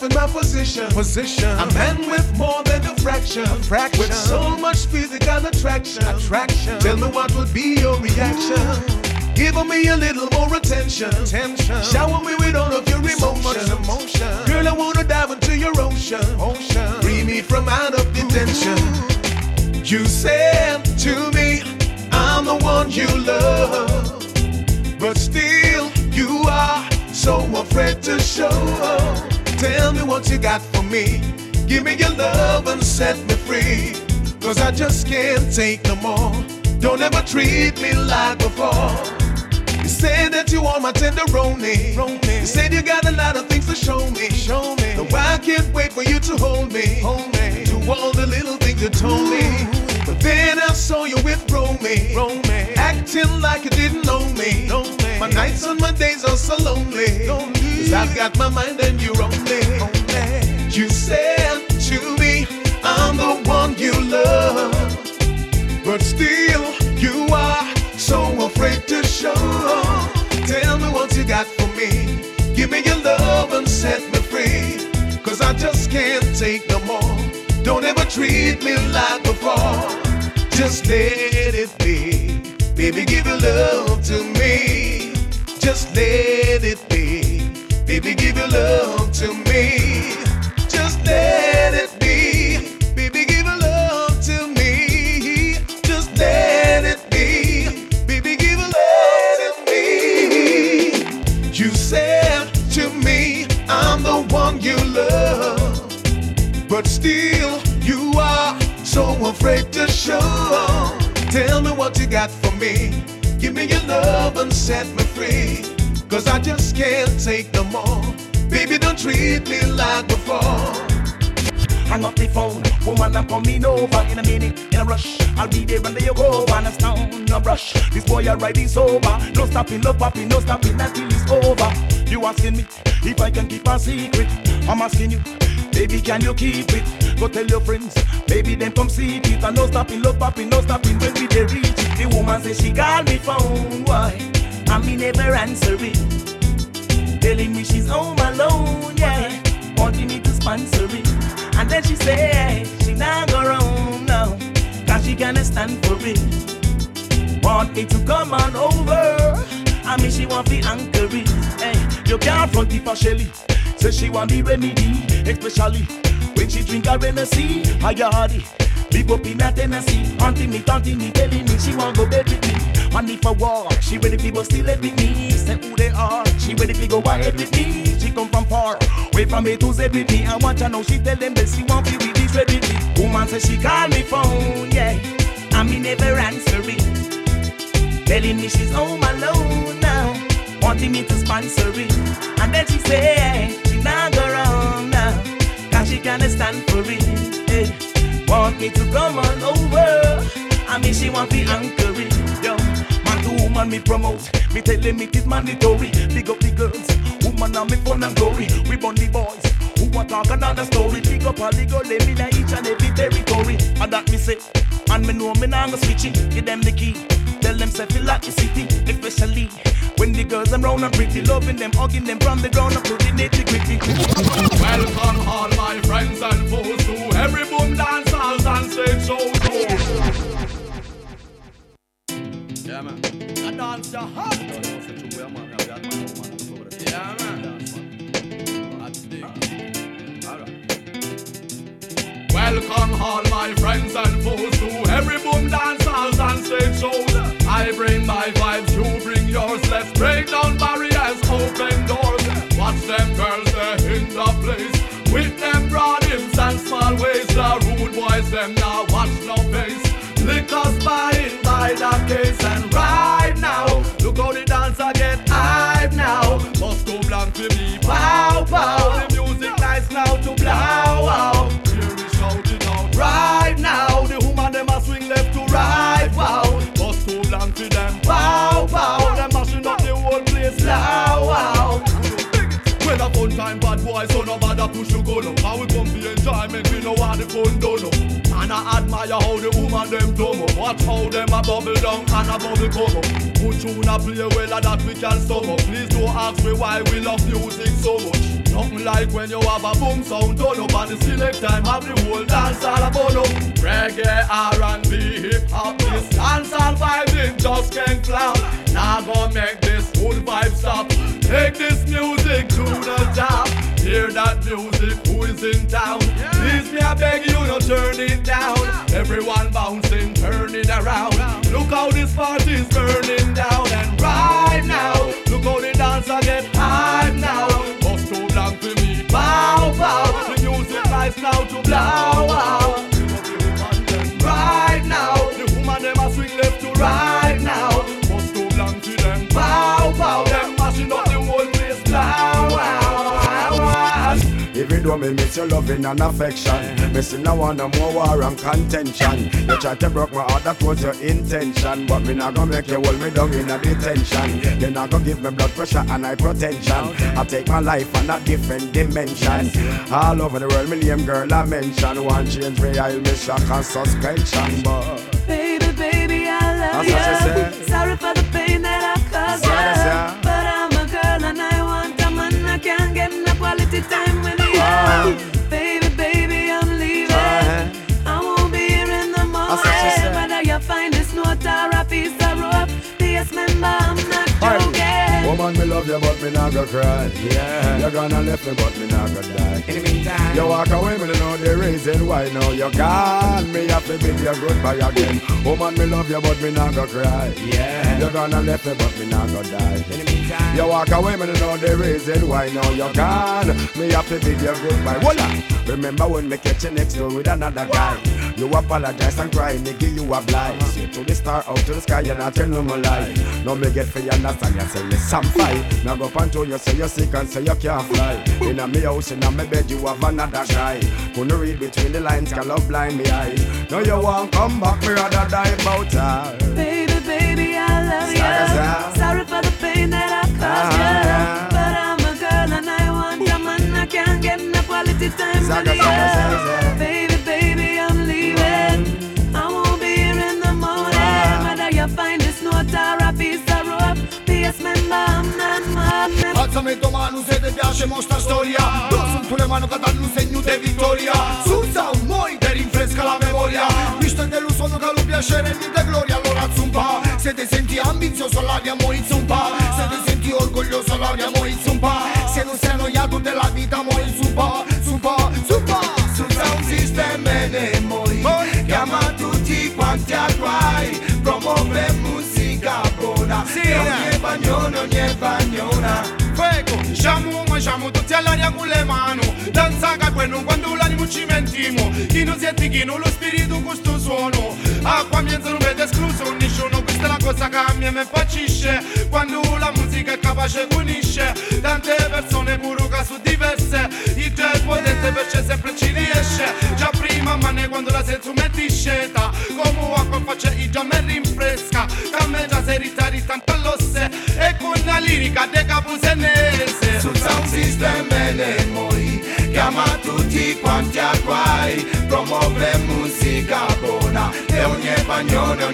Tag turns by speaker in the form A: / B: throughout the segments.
A: in my position. A man with more than a fraction. With so much physical attraction. Tell me what would be your reaction. Give me a little more attention. Shower me with all of your emotion. Girl, I wanna dive into your ocean. Free me from out of detention. You said to me, I'm the one you love, but still you are so afraid to show. Tell me what you got for me. Give me your love and set me free. Cause I just can't take no more. Don't ever treat me like before. You said that you are my tenderoni. You said you got a lot of things to show me. So I can't wait for you to hold me. Do all the little things you told me. But then I saw you with Romy, acting like you didn't know me. My nights and my days are so lonely. Cause I've got my mind and you only. You said to me, I'm the one you love, but still you are so afraid to show. Tell me what you got for me. Give me your love and set me free. Cause I just can't take no more. Don't ever treat me like before. Just let it be. Baby, give your love to me. Just let it be. Baby, give your love to me. Just let it be. Baby, give your love to me. Just let it be. Baby, give your love to me. You said to me, I'm the one you love, but still you are so afraid to show. Tell me what you got for me. Give me your love and set me free. Cause I just can't take no more. Baby, don't treat me like before.
B: Hang up the phone, woman, I'm coming over in a minute, in a rush. I'll be there under your go, and a stone, no brush. This boy already sober. No stopping, no popping, no stopping until it's over. You asking me if I can keep a secret? I'm asking you, baby, can you keep it? Go tell your friends, baby, them come see it. And no stopping, no popping, no stopping when we dey reach it. The woman says she call me phone, why? And me never answer it. Telling me she's home alone, yeah. Wanting me to sponsor it. And then she said she not go wrong now, cause she can't stand for it. Want me to come on over, I mean she want me anchor it. Hey, you can't front it for Shelly. Say she want the remedy, especially when she drink a Hennessy. I got it, big up in a Tennessee. Haunting me, telling me she want go bed with me. And if I walk, she ready to go still with me. Say who they are, she ready to go ahead with me. She come from far, way from A to Z with me. I want to know, she tell them that she want me with this ready. Woman says she call me phone, yeah, and me never answer it. Telling me she's home alone now, wanting me to sponsor it. And then she say she not go wrong now, cause she can't stand for it. Hey, want me to come on over, I mean she want me anchor it. Yo, man to woman me promote, me tell them it is mandatory. Big up the girls, woman on me fun and glory. We born the boys who want talk another story. Big up all the girls, they in each and every territory. And that me say, and me know me nah go switch it. Give them the key, tell them say feel like the city. Especially when the girls them round and pretty, loving them, hugging them from the ground up to the nitty gritty.
C: Welcome all my friends and foes to every boom dance halls and stage shows. Yeah man, I dance your heart. Yeah man, welcome all my friends and foes to every boom dance halls and stage shows. I bring my vibes, you bring yours. Let's break down barriers, open doors. Watch them girls, they're in the place. With them broad hips and small waist. The rude boys, them now watch no face. Lick us buying by the case. And right now, look how the dancer get hype now. Must go blank to me, pow pow. The music nice now to blow out. Here we shout it out. Right now, the woman them a swing left to right, wow. Must go blank to them, pow pow. Them mashing up the whole place, loud wow. Well, a fun time, bad boy, so no bother push you go no. How we come for enjoyment, we know how the fun don't know. And I admire how the woman them come up. Watch how them a bubble down and a bubble come up. Put tune a play well that we can sum up. Please don't ask me why we love music so much. Something like when you have a boom sound turn up and the select time have the whole dance all about up. Reggae, R&B, hip-hop, this dance all vibing just can't flop. Now gonna make this whole vibe stop. Take this music to the top. Hear that music, who is in town? Please me I beg you, no turn it down. Everyone bouncing, turning around. Look how this party's burning down. And right now, look how the dancer get hype now. Bust too long for me, bow bow. The music nice now to blow out. Right now, the woman them a swing left to right now. Bust too long to them, bow bow. Them mashing up the whole place, blow out.
D: Even though me miss your loving and affection, me still no want no more war and contention. You try to break my heart, that was your intention. But me not gonna make you hold me down in a detention. You not gonna give me blood pressure and hypertension. I take my life on a different dimension. All over the world, me name girl I mention. One change me, I'll miss shock and suspension. But
E: baby, baby, I love you. Sorry for the pain that I caused you. But I'm a girl and I want a man. I can't get no quality time with you. Baby, baby, I'm leaving. I won't be here in the morning. Whether you find this note or a piece of rope, PS member, I'm not joking.
D: Woman, me love you, but me not gonna cry. Yeah. You're gonna left me, but me not gonna die. In the meantime, you walk away, me don't know the reason why. Now you're gone, me have to bid you goodbye again. Woman, me love you, but me not gonna cry. Yeah. You're gonna left me, but me not gonna die. In the meantime, you walk away, me don't know the reason why. Now you're gone, me have to bid you goodbye. Voila. Remember when me catch you next door with another guy? You apologize and cry, nigga, you a blind. Say to the star, out to the sky, you not tell no more lie. No me get for you understand, you say me some fight. Now go pan to you, say you're sick and say you can't fly. In a me house, in a me bed, you have another guy. Couldn't read between the lines, can love blind me eyes. Now you won't come back, me rather die about her.
E: Baby, baby, I love you. Sorry for the pain that I caused you. But I'm a girl and I want a man. I can't get no quality time with you. Baby, baby, I'm leaving. I won't be here in the morning. Whether you find this note or a piece of rope, PS member, I'm not mad.
B: Alzami tua mano se ti piace mo sta storia. Tu sunt tu le mano che danno un segno di vittoria. Sulza un moi te rinfresca la memoria. Visto che lo sono che lo piacere e di gloria. Allora zumpa. Se ti senti ambizioso l'abbiamo in zumpa. Se ti senti orgoglioso l'abbiamo in zumpa. Se non sei annoiato della vita mo in zumpa. Zumpa, zumpa. Sulza un sistema e moi. Chiama tutti quanti a guai. Promuove musica buona. E ogni bagnona. Fuego, siamo tutti all'aria con le mani. Danza che quello quando l'animo ci mentimo. Chi non sente chi non lo spirito con sto suono. Acqua mezzo non vede escluso nessuno. Questa è la cosa che a me impazzisce. Quando la musica è capace unisce. Tante persone pure che sono diverse. Il tuo è potente perché sempre ci riesce. Già prima ma ne quando la sento metti sceta. Come acqua faccia il già me rinfresca. Che a me già sei ritarita all'osse. E con la lirica de capusenese. Sul sound system e moi. Chiama tutti quanti a guai. Promuove musica buona. E ogni bagnona.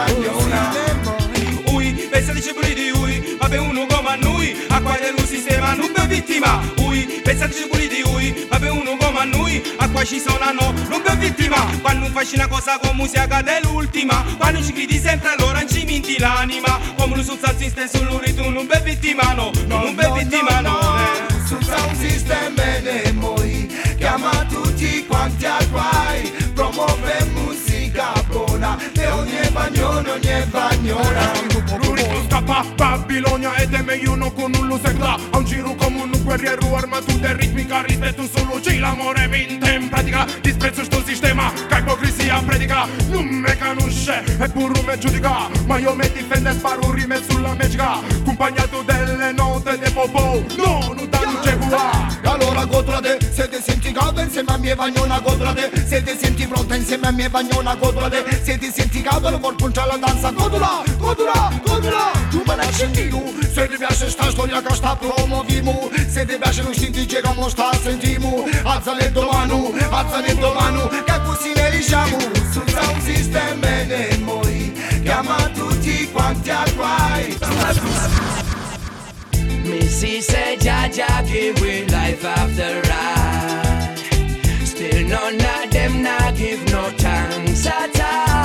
B: Ui, pensa dice pure di ui. Vabbè uno come noi. A qua è un sistema non per vittima. Ui, pensa dice pure di ui. Vabbè uno come noi. A qua ci sono non per vittima. Quando facci una cosa con musica dell'ultima. Quando ci gridi sempre allora non ci minti l'anima. Come lo sul sound system sull'urito non per vittima no. Non per vittima no. Sul sound system e moi. Chiama tutti quanti a guai. Promuove musica buona. E ogni bagnona. L'urito scappa a Babilonia ed è meglio non con un lo segla. A un giro come un guerriero armato e ritmica. Rispetto solo c'è l'amore vinta in pratica. Disprezzo sto sistema che ipocrisia predica. Non me conosce e pure me giudica. Ma io mi difendo e sparo un rime sulla magica. Accompagnato delle note de popò. No, non danno c'è qua. Allora godrate, se ti senti calda insieme a mia bagnona godrate. Se ti senti pronta insieme a mia bagnona godrate. Se ti senti calda lo vuol punciare la danza godula. Tu me ne accendi tu. Se ti piace sta storia che sta promoviamo. Se ti piace non senti che come sta sentiamo. Alzale domani che così ne diciamo. Sul sound system e noi. Chiama tutti quanti a guai.
E: me see, say Jaja give we life after ride. Still none of them not give no thanks at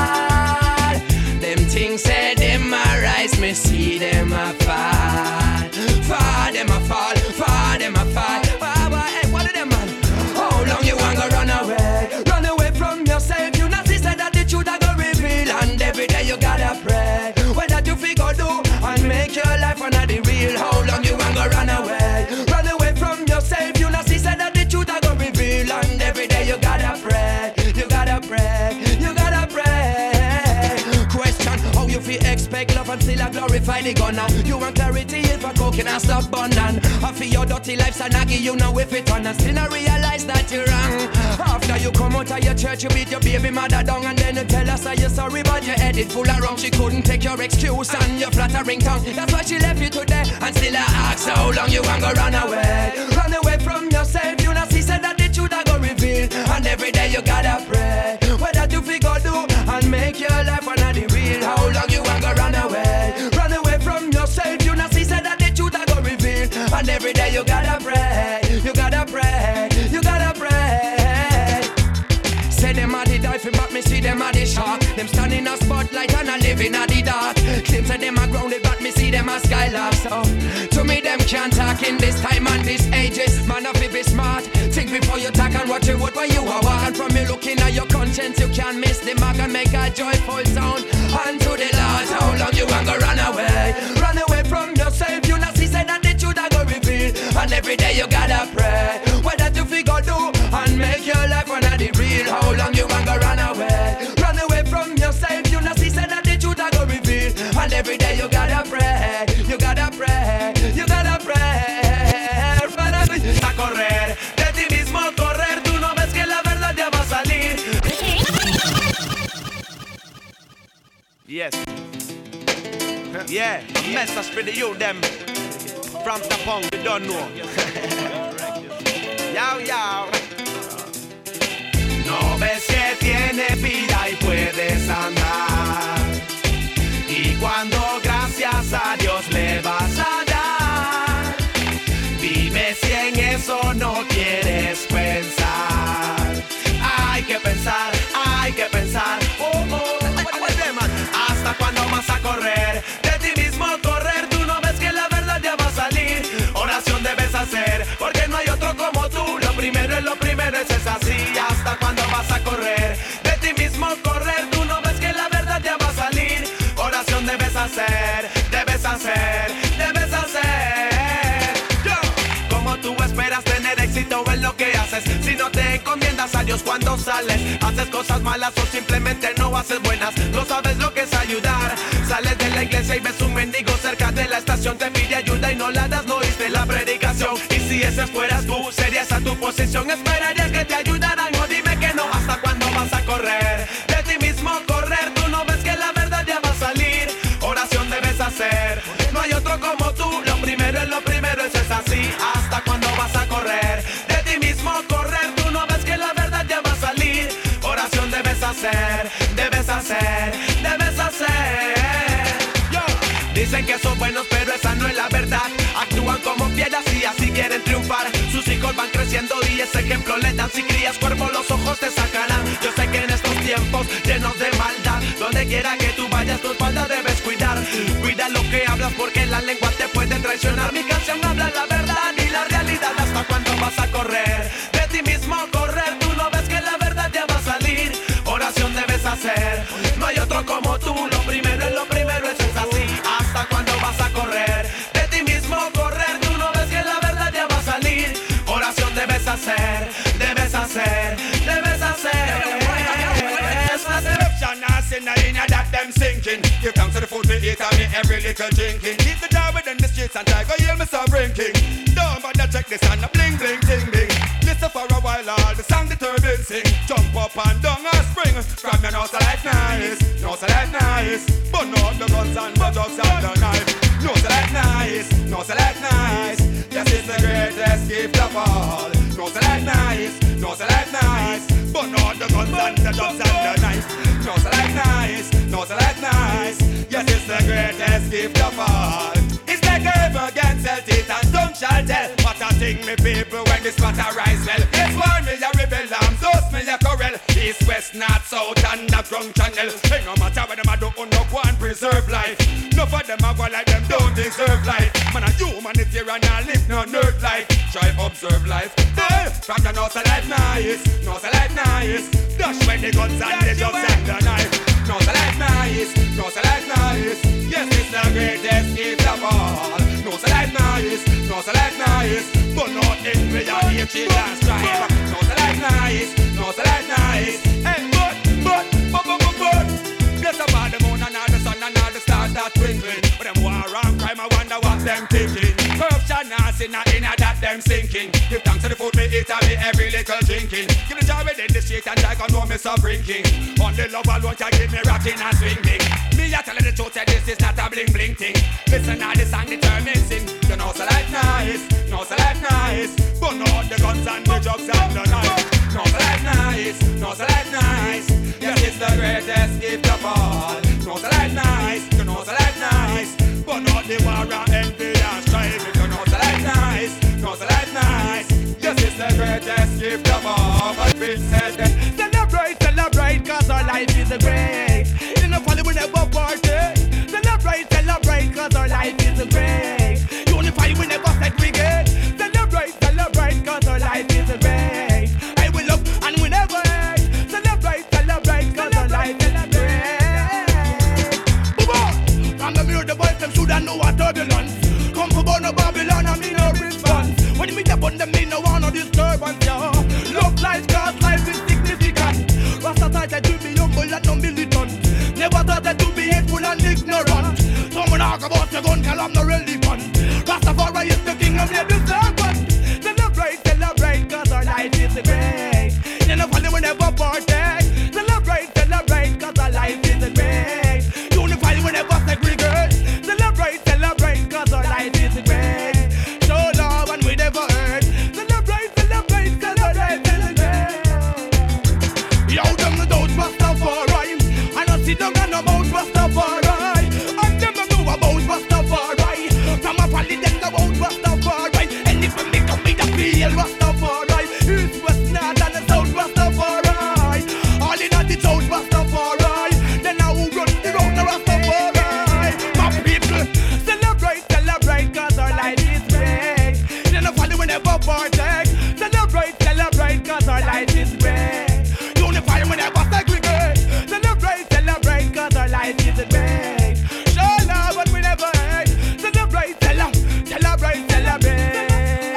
E: all. Them things say them a rise, me see them a fall. Fall them a fall, fall them a fall. Hey, what are them man? How long you want to run away? Run away from yourself. You not see that the truth I go reveal. And every day you gotta pray. What that you figure do and make your life another real. How long you want to run away? Run away from yourself. You not see that the truth I go reveal. And every day you gotta pray. You gotta pray. You gotta pray. Question: how you feel expect love and still a glorify the gunner? You want clarity if a coke and stop burning. I feel your dirty life and I give you know if it on and still not realize that you're wrong. After you come out of your church, you beat your baby mother down and then you tell us that you're sorry but your head is full of wrong. She couldn't take your excuse and your flattering tongue. That's why she left you today and still I ask how long you want to run away. Run away from yourself, you not see said that the truth I go reveal. And every day you gotta pray. What that you figure do and make your life another real. How long you want to run away? Run away from yourself, you not see said that the truth I go reveal. And every day you gotta pray. You gotta pray. You gotta pray. Say them a the dolphin, but me see them a the shark. Them stand in a spotlight and a living a the dark. Claim say them a grounded, but me see them a skylark. So to me them can't talk in this time and this ages. Man have to be smart. Think before you talk and watch your word when you are walk. And from me looking at your conscience, you can't miss the mark and make a joyful sound unto the Lord. How long you want to run away? Run away from yourself. You not see say that the truth I go reveal. And every day you gotta pray. What that you figure do and make your life another real. How long you want to run away? Run away from yourself. You not see say that the truth I go reveal. And every day you gotta pray. You gotta pray. You gotta pray.
B: A correr, de ti mismo correr. Tú no ves que la verdad ya va a salir. Yes. Yeah, message for the youth them. From the punk, we don't know. Yao, yao. No ves que tiene vida y puedes andar. Y cuando gracias a Dios le vas a dar, dime si en eso no quieres pensar. Hay que pensar, hay que pensar. Oh, oh. ¿Hasta cuándo vas a correr? De ti mismo correr. Tú no ves que la verdad ya va a salir. Oración debes hacer, porque no hay otro como tú. Lo primero es así. ¿Hasta cuándo vas a correr? De ti mismo correr. Tú no ves que la verdad ya va a salir. Oración debes hacer, debes hacer, debes hacer. Como tú esperas tener éxito en lo que haces, si no te encomiendas a Dios cuando sales, haces cosas malas o simplemente no haces buenas, no sabes lo que es ayudar. Sales de la iglesia y ves un mendigo cerca de la estación, te pide ayuda y no la das, no oíste la predicación. Y si ese fueras tú, serías a tu posición, esperarías que te ayudaran. O dime que no. ¿Hasta cuándo vas a correr? De ti mismo correr. Tú no ves que la verdad ya va a salir. Oración debes hacer, no hay otro como tú. Lo primero eso es así. ¿Hasta cuándo vas a correr? De ti mismo correr. Tú no ves que la verdad ya va a salir. Oración debes hacer, debes hacer, debes hacer. Dicen que son buenos pero esa no es la verdad. Actúan como piedras y así quieren triunfar. Sus hijos van creciendo y ese ejemplo le dan. Si crías cuervo los ojos te sacarán. Yo sé que en estos tiempos llenos de maldad, donde quiera que tú vayas tu espalda debes cuidar. Cuida lo que hablas porque la lengua te puede traicionar. Mi canción habla la verdad y la realidad. ¿Hasta cuándo vas a correr? De ti mismo correr. Tú no ves que la verdad ya va a salir. Oración debes hacer, no hay otro como tú. Lo primero eso es así. ¿Hasta cuándo vas a correr? De ti mismo correr. Tú no ves que la verdad ya va a salir. Oración debes hacer, debes hacer, debes hacer. That them sinking. Give thanks to the food we eat and me every little drinking. Keep the job within the streets and try go hear me so rinking. Don't bother check this and a bling bling ding ding. Listen for a while all the song the turbine sing. Jump up and down a spring. Grab your nose like nice, nose like nice. Burn out the guns and the drugs and the knife. Nose like nice, nose like nice. Yes, it's the greatest gift of all. Nose like nice, nose like nice. Burn out the guns and the drugs and the knife. Nose like nice, nose like nice. Yes, it's the greatest gift of all. It's like ever against health, it and thing, me people, when this matter rise, well, it's why me a rebel, those me a corral. East, west, north, south, underground channel. Hey, no matter what them a do, no go and preserve life. No for them a go like them don't deserve life. Man a humanitarian and live no nerd life. Try observe life. Hey, from the north life nice, north life nice. Dash when the guns and the drugs and the knife. North life nice, north life nice. Yes, it's the greatest gift of all. North life nice, north life nice. But not in we are hatred and strife. North life nice, north life nice. Hey, but. Bless about the moon and all the sun and all the stars that twinkling. But them war and crime, I wonder what them thinking. Corruption and sin in that them sinking. Give thanks to the food me eat and me every little drinking. Give the joy within the street and I can know me so drinking. On the love alone can give me rocking and swinging. Me a telling the truth that this is not a bling bling thing. Listen now the song determined sin. You know so life nice, know so life nice. But not the guns and the drugs and the knife. Know so life nice, know so life nice. Yes, it's the greatest gift of all. Know so life nice, you know so life nice. But not the war and envy and strife. You know so life nice, know so life nice. Yes, it's the greatest gift of all. But we said celebrate, celebrate, cause our life is great. In the valley we never party. Celebrate, celebrate, cause our life is great. Unify we never segregate. Celebrate, celebrate, cause our life is great. I will love and we never hate. Celebrate, celebrate, cause our life is great. From the mirror, the boys them shoulda know a turbulence. Come from born of Babylon and me no response. When me up on them, me no want no disturbance, yo. Love life, cause life is significant. Rasta thought that to be humble and no militant. Never thought that to be hateful and ignorant. Someone talk about the gun, cause I'm not relevant. Rastafari is the king of the servant. Celebrate, celebrate, cause our life is great. In the valley we never party. Celebrate, celebrate, cause our life is great. Unify we never segregate. Celebrate, celebrate, cause our life is great. Show love and we never hurt. Celebrate, celebrate, cause our life is great. Yo, them the doubts Rastafari. I don't see them and about Rastafari. And them don't know about Rastafari. From a valley them know about Rastafari. And if we make me the feel Rastafari. East, west, north and the south Rastafari. All in the south Rastafari. Then now who run the road to Rastafari. My people, celebrate, celebrate, cause our life is great. Then the valley we never partake. Celebrate, celebrate, cause our life is great. Unify we never segregate. Celebrate, celebrate, cause our life is great. Show love but we never hate. Celebrate, celebrate, celebrate.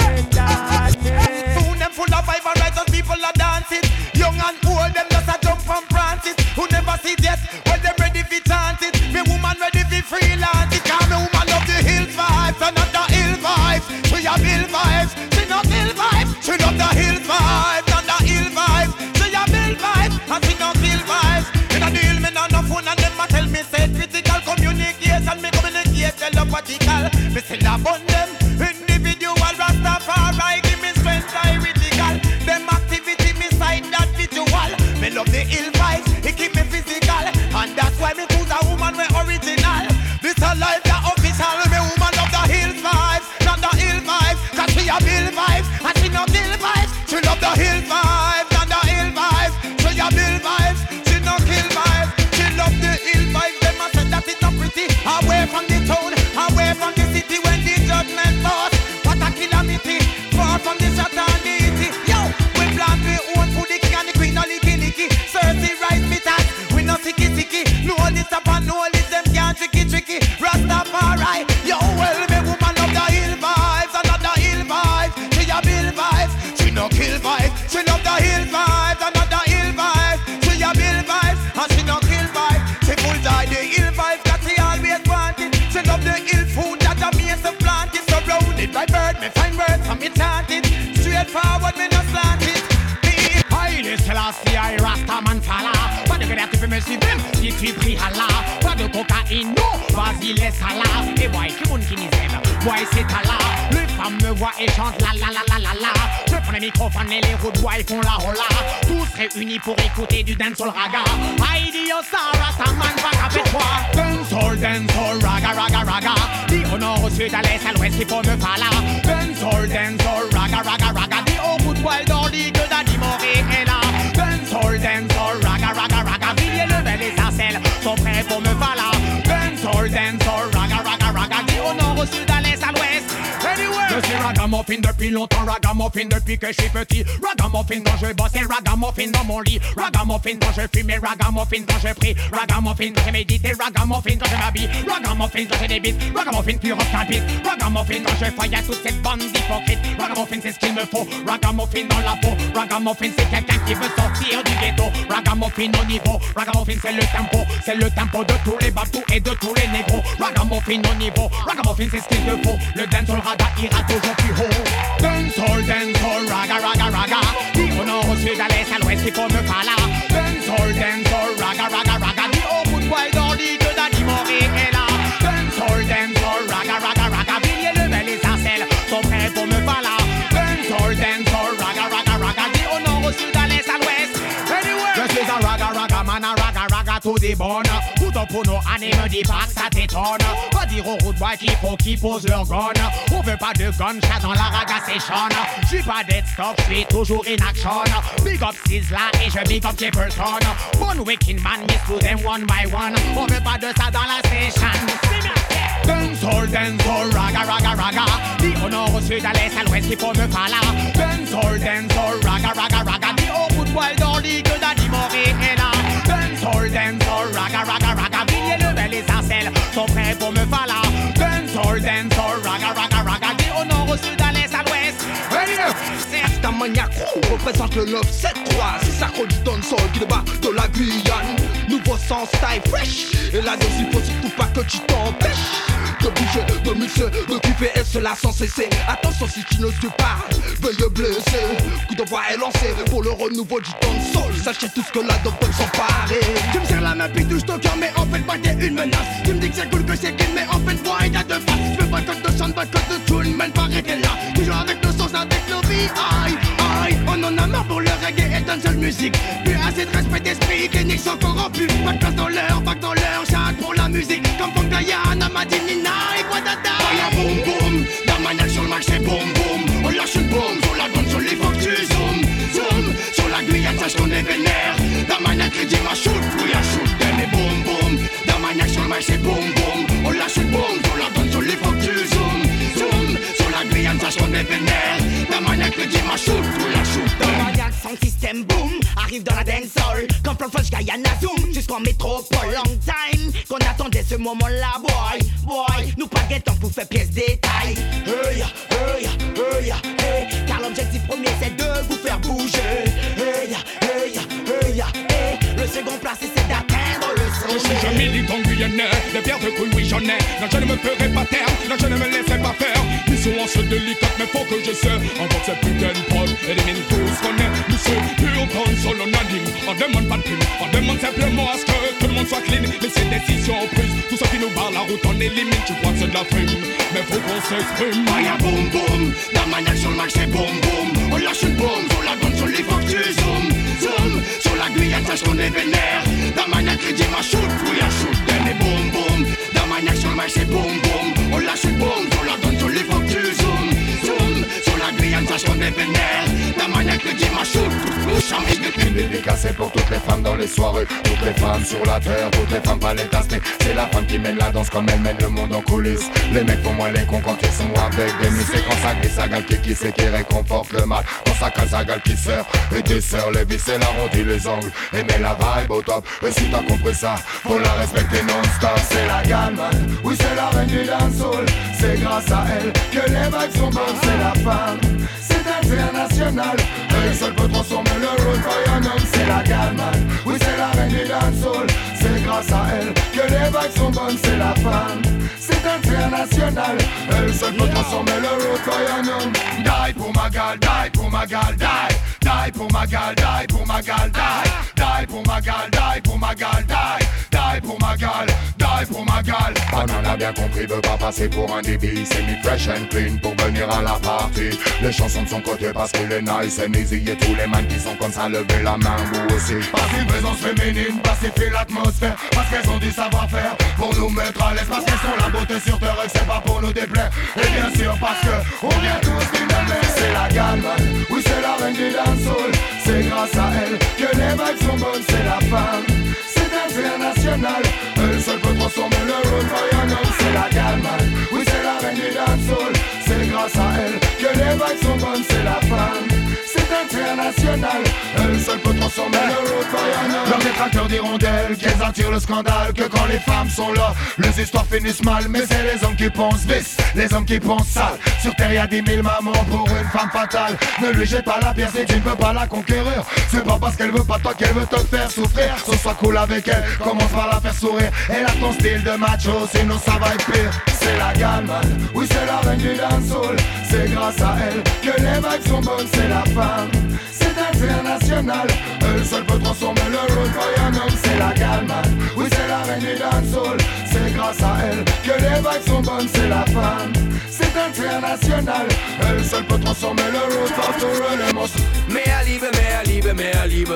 B: Soon them full of vibe and righteous people are dancing. Young and old, them just a jump from prances. Who never see death, well them ready for chant it. Me woman ready for freelance it. Cause me woman love the hill vibes and not the ill vibes. She a bill vibes, she not ill vibes. She love the hill vibes and the ill vibes. She a bill vibes and she not ill vibes. In a deal me not no phone and them a tell me say physical communication. Me communicate telepathical. Me still a bun them individual Rastafari. Give me strength theoretical. Them activity me side that visual. Me love the ill vibes, it keep me physical. And that's why me choose a woman we original. This a life that official. Me woman love the hill vibes, not the ill vibes. Cause she a bill vibes and she not ill vibes. She love the hill vibes, not the ill vibes. She a bill vibes, she not kill vibes. She love the ill vibes. Them a say that it's not pretty. Away from the town, away from the city when the judgment falls. What a calamity, far from the satanity. Yo, we plant we own food, the king and the queen, all licky licky. Cersei rice bitters, we no sicky sicky. No list up and no list, them can't tricky tricky. Rastafari, yo, well, me woman love the hill vibes, and not the hill vibes. She a bill vibes, she no kill vibes. She love the hill vibes, and not the hill vibes. She a bill vibes, and she no kill vibes. She full die the hill vibes that she always wanted. She love the hill food that a me supplanted. Surrounded by bird, me find words and me chant it. Straight forward, me no slant it. Haile Selassie, I Rasta man fala. Pas de galère, tu peux me suivre, si tu pries Allah. Pas de cocaïne, non, vas-y laisse Allah. Et boy, qui moun qui n'y aime, boy c'est Allah. Les femmes me voient et chantent la la la la la la. Je prends les microphones et les routes boy font la rola. Tous réunis pour écouter du dancehall raga. Heidi Osa, Rasta man va caper toi. Dancehall, raga raga raga. Dis au nord, au sud, à l'est, à l'ouest, il faut me fala. Dancehall, raga
C: Je suis ragamuffin depuis longtemps, ragamuffin depuis que je suis petit. Ragamuffin quand je bosse et ragamuffin dans mon lit. Ragamuffin quand je fume et ragamuffin quand je prie. Ragamuffin quand je médite et ragamuffin quand je m'habille. Ragamuffin quand j'ai des bites, ragamuffin plus rock qu'un beat. Ragamuffin quand je faille à toute cette bande d'hypocrites. Ragamuffin c'est ce qu'il me faut, ragamuffin dans la peau. Ragamuffin c'est quelqu'un qui veut sortir du ghetto. Ragamuffin au niveau, ragamuffin c'est le tempo de tous les babous et de tous les négros. Ragamuffin au niveau, ragamuffin c'est ce qu'il te faut. Le dancehall raga ira toujours plus haut. Dancehall, raga, raga, raga. Dis au nord, au sud, à l'est, à l'ouest, il faut me faire là. Dancehall, raga, raga, raga. Dis au bout de bois et d'ordi que Daddy Mori est là. Dancehall, raga, raga, raga. Villiers, le bel et Sarcelles sont prêts pour me faire là. Dancehall, raga, raga, raga. Dis au nord, au sud, à l'est, à l'ouest. Anyway, je suis un raga, raga, man, un raga, raga, tout des bonnes. Tout en pour nos années, me dis pas que ça t'étonne. Va dire aux routes bois qu'il faut qu'ils posent leur gun. On veut pas de gunshot dans la raga session. J'suis pas dead stop, j'suis toujours in action. Big up Sizzla et je big up Jefferson. One wicked man, miss to them one by one. On veut pas de ça dans la session. Dancehall, raga, raga, raga. Dis au nord, au sud, à l'est, à l'ouest, il faut me faire là. Dancehall, raga, raga, raga. Dis au bout de bois d'ordi que Daddy Mori est là. Dancehall, raga, raga, raga. Villiers, le bel et Sarcelles sont prêts pour me faire là. Dancehall, raga, raga, raga. Dis au nord, au sud, à l'est, à l'ouest.
B: C'est un maniaque, représente le 9-7-3. C'est Sacro du dancehall qui débarque de la Guyane. Nouveau sens, style fresh. Et la dose, il faut surtout pas que tu t'empêches de bouger, de mixer, de kiffer et cela sans cesser. Attention si tu ne suis pas, veuille blesser. Coup d'envoi est lancé pour le renouveau du dancehall. Sachez tout ce que la dope peut s'emparer. Tu me serres la main puis touche ton cœur, mais en fait moi t'es une menace. Tu me dis que c'est cool, que c'est clean, mais en fait moi il y a deux faces. Je veux boycott de chant, boycott de tune, même pas reggae là. Toujours avec nos sens, avec nos vies. Aïe, aïe, on en a marre pour le reggae et dancehall musique. Plus assez de respect d'esprit, que Nix sont corrompus. Pas de place dans leur, chante pour la musique. Comme Funk Guyana, Madinina et Guadada. Fire boom boom, la maniaque sur le mic c'est boom boom. On lâche une bombe sur la donne, sur les faut que tu zoom, zoom. Sur la Guyane, sache qu'on est vénère. La maniaque lui dit ma shoot, oui à shoot them et boom boom. La maniaque sur le mic c'est boom boom. On lâche une bombe sur la donne, sur les faut que tu zoom, zoom. Sur la Guyane, sache qu'on est vénère. La maniaque lui dit ma shoot, oui à shoot them. La maniaque son système boom, arrive dans la dancehall. Comme Plan Flash Guyana zoom, jusqu'en métropole. Long time, qu'on attendait ce moment-là, boy, boy. Nous pas guettons pour faire pièce détail. Hey, hey, hey, hey. Car l'objectif premier c'est de vous faire bouger. Hey, hey, hey, hey. Le second placé c'est d'atteindre le sommet.
C: Je milite en Guyanais, des pierres de couilles oui j'en ai. Non je ne me ferai pas taire, non je ne me laisserai pas faire. Mission en se délicate mais faut que je sais. Envoie cette putain de prod, élimine tout ce qu'on est. Mission pure console on anime. On demande pas de prime, on demande simplement à ce que tout le monde soit clean. Mais c'est décision prise, tout ce qui nous barre la route on élimine. Tu crois que c'est de la prime, mais faut qu'on s'exprime.
B: Fire boom boom, la maniaque sur le mic c'est boom boom. On lâche une bombe sur la donne, sur les faut que tu zoom, zoom. Sur la Guyane, sache qu'on est vénère. La maniaque lui dit ma shoot, oui à shoot them et boom boom. La maniaque sur le mic c'est boom boom. On lâche une bombe sur la donne, sur les faut que tu zoom, zoom. Sur la Guyane, sache qu'on est vénère. La maniaque lui dit ma shoot,
D: une dédicacée pour toutes les femmes dans les soirées. Toutes les femmes sur la terre, toutes les femmes pas les taster. C'est la femme qui mène la danse comme elle mène le monde en coulisses. Les mecs font moins les cons quand ils sont avec des miss. C'est quand ça glisse, ça gale qui c'est qui réconforte le mal. Quand ça cale, ça gale qui sert et dessert les vis et l'arrondit les angles. Et met la vibe au top, et si t'as compris ça, faut la respecter non-stop. C'est la Galman, oui c'est la reine du dancehall. C'est grâce à elle que les vibes sont bonnes. C'est la femme, c'est international. Elle seule peut transformer le road boy en homme. C'est la Galman, oui c'est la reine du dancehall. C'est grâce à elle que les vibes sont bonnes. C'est la femme, c'est international. Elle seule peut transformer le road boy en homme. Die pour ma gal, die pour ma gal, die. Die pour ma gal, die pour ma gal, die. Die pour ma gal, die pour ma gal, die. Die pour ma gal, die pour ma gal. On en a bien compris, veut pas passer pour un débile. C'est mis fresh and clean pour venir à la partie. Les chansons de son côté parce qu'il est nice and easy. Et tous les man qui sont comme ça, levez la main vous aussi. Parce qu'une présence féminine pacifie l'atmosphère. Parce qu'elles ont du savoir-faire pour nous mettre à l'aise. Parce qu'elles sont la beauté sur terre et que c'est pas pour nous déplaire. Et bien sûr parce que on vient tous d'une même. C'est la Galman, oui c'est la reine du dancehall. C'est grâce à elle que les vibes sont bonnes. C'est la femme, c'est international. Elle seule peut transformer le road boy en homme. C'est la Galman, oui c'est la reine du dancehall. C'est grâce à elle que les vagues sont bonnes, c'est la femme. C'est international, elle seule peut transformer le road voyage. Leurs détracteurs diront d'elle qu'elles attirent le scandale, que quand les femmes sont là, les histoires finissent mal. Mais c'est les hommes qui pensent vice, les hommes qui pensent sale. Sur terre y'a 10 000 mamans pour une femme fatale. Ne lui jette pas la pierre si tu ne peux pas la conquérir. C'est pas parce qu'elle veut pas toi qu'elle veut te faire souffrir. So sois cool avec elle, commence par la faire sourire. Elle a ton style de macho, sinon ça va être pire. C'est la Galman, oui c'est la reine du dancehall. C'est grâce à elle que les vagues sont bonnes, c'est la femme. C'est international, elle seule peut transformer le road boy en homme. C'est la Galman, oui c'est la reine du dancehall. C'est grâce à elle que les vagues sont bonnes, c'est la femme. C'est international, elle seule peut transformer le road boy en le monstre.
B: Mehr Liebe, mehr Liebe, mehr Liebe.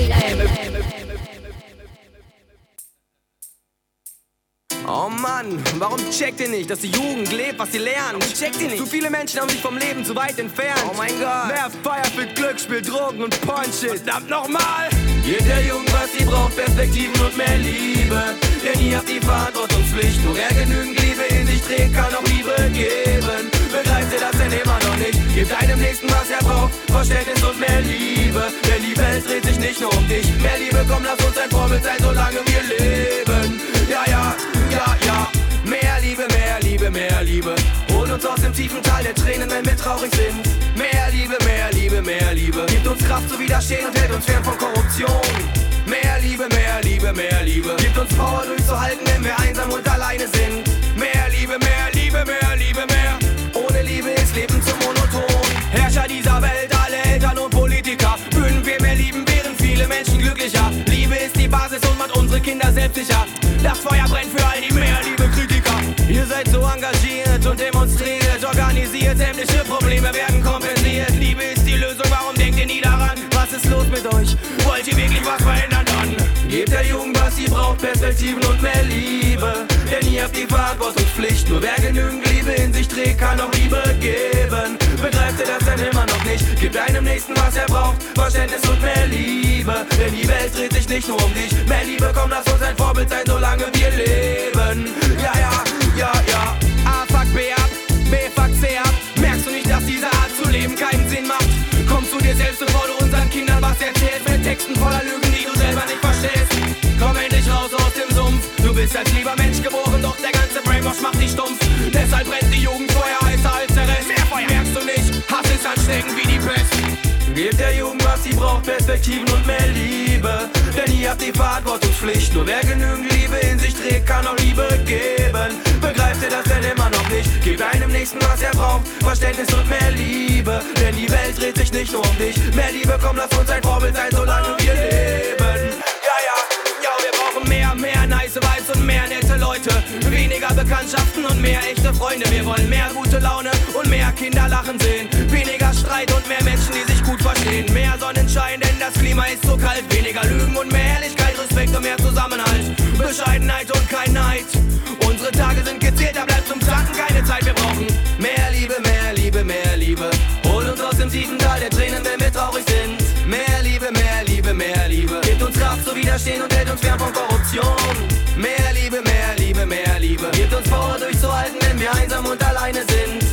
B: Oh Mann, warum checkt ihr nicht, dass die Jugend lebt, was sie lernt? Checkt ihr nicht? Zu viele Menschen haben sich vom Leben zu weit entfernt. Oh mein Gott. Mehr Feier für Glücksspiel, Drogen und Pornshit. Verdammt nochmal! Gebt der Jugend, was sie braucht, Perspektiven und mehr Liebe. Denn ihr habt die Verantwortungspflicht. Nur wer genügend Liebe in sich trägt, kann auch Liebe geben. Begreift ihr das denn immer noch nicht? Gebt einem Nächsten, was er braucht, Verständnis und mehr Liebe. Denn die Welt dreht sich nicht nur um dich. Mehr Liebe, komm, lass uns ein Vorbild sein, solange wir leben. Ja, ja, ja, ja. Mehr Liebe, mehr Liebe, mehr Liebe. Holt uns aus dem tiefen Tal der Tränen, wenn wir traurig sind. Mehr Liebe, mehr Liebe, mehr Liebe. Gibt uns Kraft zu widerstehen und hält uns fern von Korruption. Mehr Liebe, mehr Liebe, mehr Liebe. Gibt uns Power durchzuhalten, wenn wir einsam und alleine sind. Mehr Liebe, mehr Liebe, mehr Liebe, mehr. Ohne Liebe ist Leben zu monoton. Herrscher dieser Welt, alle Eltern und Politiker. Würden wir mehr lieben, wären viele Menschen glücklicher. Liebe ist die Basis und macht unsere Kinder selbstsicher. Das Feuer brennt für all die mehr Liebe-Kritiker. Ihr seid so engagiert und demonstriert, organisiert, sämtliche Probleme werden kompensiert. Liebe ist die Lösung, warum denkt ihr nie daran? Was ist los mit euch? Wollt ihr wirklich was verändern dann? Gebt der Jugend, was sie braucht, Perspektiven und mehr Liebe. Denn ihr habt die Verantwortungspflicht. Nur wer genügend Liebe in sich trägt, kann auch Liebe geben. Begreift ihr das denn immer noch nicht? Gebt einem Nächsten, was er braucht, Verständnis und mehr Liebe. Denn die Welt dreht sich nicht nur um dich. Mehr Liebe, komm, lass uns ein Vorbild sein, solange wir leben. Ja, ja, ja, ja. A fuck B ab, B fuck C ab. Merkst du nicht, dass diese Art zu leben keinen Sinn macht? Kommst du dir selbst, bevor du unseren Kindern was erzählst, mit Texten voller Lügen, die du selber nicht verstehst? Komm endlich raus aus dem Sumpf. Du bist als lieber Mensch geboren, doch der ganze Brainwash macht dich stumpf. Deshalb brennt die Jugend Feuer heißer als der Rest. Mehr Feuer. Merkst du nicht? Hass ist ansteckend wie die Pest. Gebt der Jugend, was sie braucht, Perspektiven und mehr Liebe. Denn ihr habt die Verantwortungspflicht. Nur wer genügend Liebe in sich trägt, kann auch Liebe geben. Begreift ihr das denn immer noch nicht? Gebt einem Nächsten, was er braucht, Verständnis und mehr Liebe. Denn die Welt dreht sich nicht nur um dich. Mehr Liebe, komm, lass uns ein Vorbild sein, solange wir leben. Ja, ja, ja, wir brauchen mehr nice Vibes und mehr nette Leute. Weniger Bekanntschaften und mehr echte Freunde. Wir wollen mehr gute Laune und mehr Kinder lachen sehen. Weniger Streit und mehr Menschen, die sich gut verstehen. Mehr Sonnenschein, denn das Klima ist so kalt. Weniger Lügen und mehr Ehrlichkeit, Respekt und mehr Zusammenhalt. Bescheidenheit und kein Neid. Unsere Tage sind gezählt, da bleibt zum Tanken keine Zeit. Wir brauchen mehr Liebe, mehr Liebe, mehr Liebe. Hol uns aus dem tiefen Tal der Tränen, wenn wir traurig sind. Mehr Liebe, mehr Liebe, mehr Liebe. Gibt uns Kraft zu widerstehen und hält uns fern von Korruption. Mehr Liebe, mehr Liebe, mehr Liebe. Gibt uns Power durchzuhalten, wenn wir einsam und alleine sind.